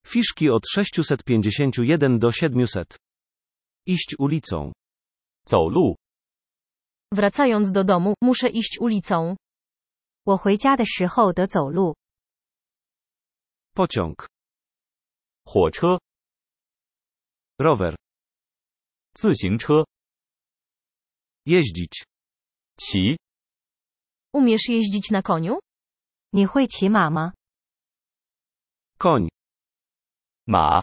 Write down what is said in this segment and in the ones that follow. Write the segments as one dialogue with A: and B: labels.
A: Fiszki od 651 do 700. Iść ulicą.
B: 走路。
C: Wracając do domu, muszę iść ulicą.
D: 我回家的时候得走路。
A: Pociąg.
B: 火车。
A: Rower.
B: 自行车。
A: Jeździć.
B: 骑。
C: Umiesz jeździć na koniu?
D: 你会骑马吗？
A: Koń.
B: 马。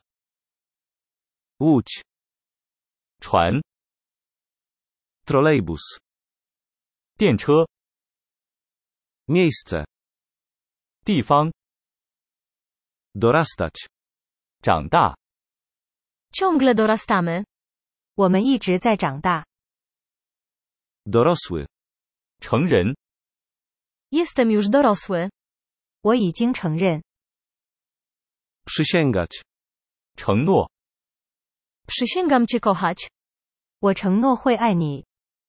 A: Łódź.
B: 船。
A: Trolejbus.
B: 电车。
A: Miejsce.
B: 地方。
A: Dorastać.
B: 长大。
C: Ciągle dorastamy.
D: 我们一直在长大。
A: Dorosły.
B: 成人。
C: Jestem już dorosły.
D: 我已经承认。
A: Przysięgać.
B: 承诺。
C: Przysięgam cię kochać.
D: 我承诺会爱你。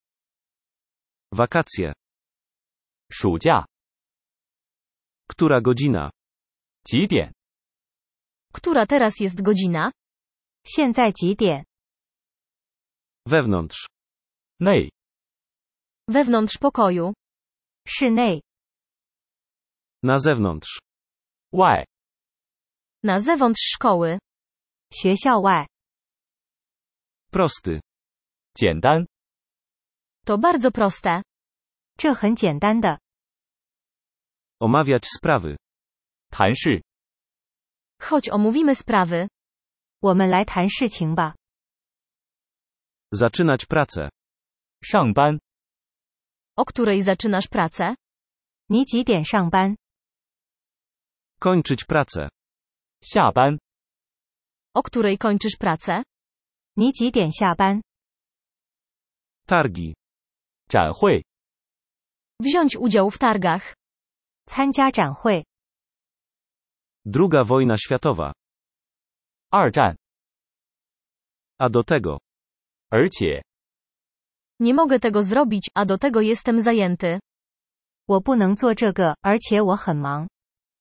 A: Wakacje.
B: 暑假。
A: Która godzina?
B: 几点？
C: Która teraz jest godzina?
D: 现在几点？
A: Wewnątrz.
B: 内。
C: Wewnątrz pokoju.
D: 室内。
A: Na zewnątrz.
B: 外。
C: Na zewnątrz szkoły.
D: 学校外。
A: Prosty.
B: 简单。
C: To bardzo proste.
D: 这很简单的。
A: Omawiać sprawy.
B: 谈事。
C: Chodź omówimy sprawy.
D: 我们来谈事情吧。
A: Zaczynać pracę.
B: 上班。
C: O której zaczynasz pracę?
D: 你几点上班？
A: Kończyć pracę.
B: 下班。
C: O której kończysz pracę?
D: 你几点下班？
A: Targi.
B: 展会。
C: Wziąć udział w targach.
D: 参加展会。
A: Druga wojna światowa.
B: 二战。
A: A do tego.
B: 而且。
C: Nie mogę tego zrobić, a do tego jestem zajęty.
D: 我不能做这个，而且我很忙。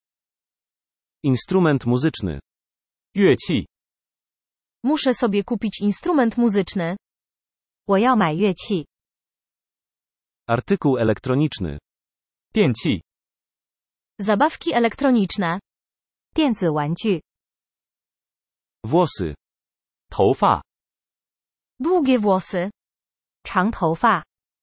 A: Instrument muzyczny.
B: 乐器。
C: Muszę sobie kupić instrument muzyczny.
D: 我要买乐器。
A: Artykuł elektroniczny.
B: 电器。
C: Zabawki elektroniczne.
D: 电子玩具。
A: Włosy.
B: 头发。
C: Długie włosy.
D: 长头发。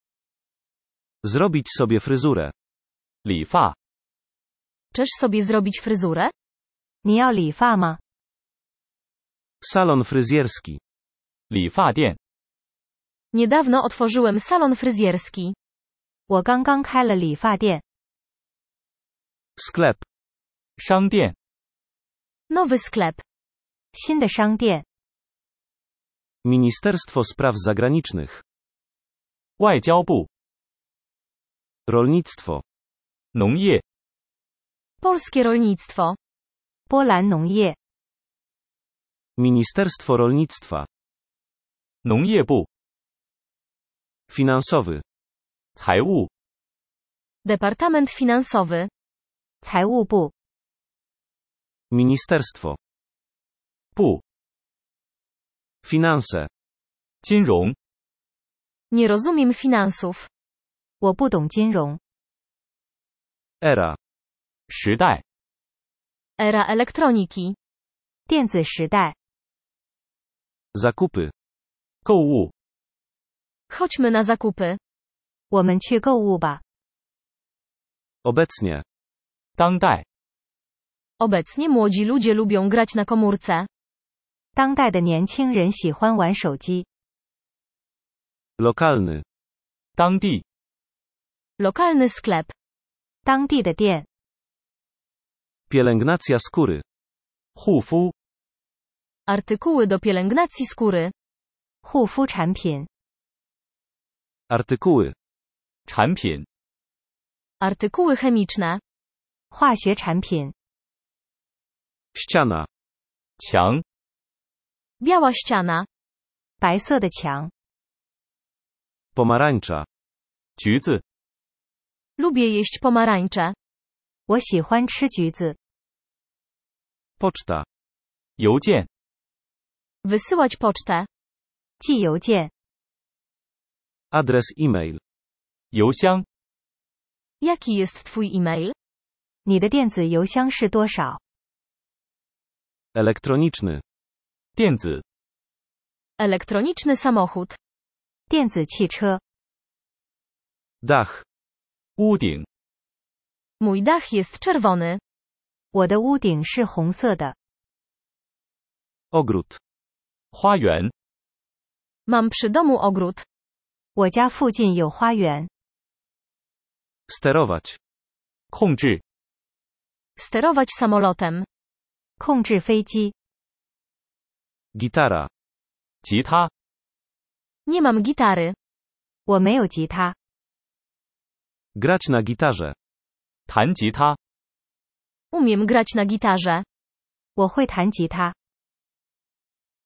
A: Zrobić sobie fryzurę.
B: 理发。
C: Chcesz sobie zrobić fryzurę?
D: 你要理发吗？
A: Salon fryzjerski.
B: 理发店。
C: Niedawno otworzyłem salon fryzjerski.
D: 我刚刚开了理发店。
A: Sklep.
B: 商店。
C: Nowy sklep.
D: 新的商店。
A: Ministerstwo Spraw Zagranicznych.
B: 外交部。
A: Rolnictwo.
B: 农业。
C: Polskie rolnictwo.
D: 波兰农业。
A: Ministerstwo Rolnictwa.
B: 农业部。
A: Finansowy.
B: 财务。
C: Departament finansowy.
D: 财务部。
A: Ministerstwo.
B: 部。
A: Finanse.
B: 金融。
C: Nie rozumiem finansów.
D: 我不懂金融。
A: Era.
B: 时代。
C: Era elektroniki.
D: 电子时代。
A: Zakupy.
B: 购物。
C: Chodźmy na zakupy.
D: 我们去购物吧。
A: Obecnie.
B: 当代。
C: Obecnie młodzi ludzie lubią grać na komórce.
D: 当代的年轻人喜欢玩手机。
A: Lokalny.
B: 当地。
C: Lokalny sklep.
D: 当地的店。
A: Pielęgnacja skóry.
B: 护肤。
C: Artykuły do pielęgnacji skóry.
D: 护肤产品。
A: Artykuły.
B: 产品。
C: Artykuły chemiczne.
D: 化学产品。
A: Ściana.
B: 墙。
C: Biała ściana.
D: 白色的墙。
A: Pomarańcza.
B: 橘子。
C: Lubię jeść pomarańcze.
D: 我喜欢吃橘子。
A: Poczta.
B: 邮件，
C: Wysyłać pocztę.
D: 寄邮件。
A: Adres e-mail.
B: 邮箱，
C: Jaki jest twój e-mail?
D: 你的电子邮箱是多少？
A: Elektroniczny.
B: 电子，
C: Elektroniczny samochód.
D: 电子汽车。
A: Dach.
B: 屋顶，
C: Mój dach jest czerwony.
D: 我的屋顶是红色的。
A: Ogród.
B: 花园，
C: Mam przy domu ogród.
D: 我家附近有花园。
A: Sterować.
B: 控制，
C: Sterować samolotem.
D: 控制飞机。
A: Gitara.
B: 吉他，
C: Nie mam gitary.
D: 我没有吉他。
A: Grać na gitarze.
B: 弹吉他，
C: Umiem grać na gitarze.
D: 我会弹吉他。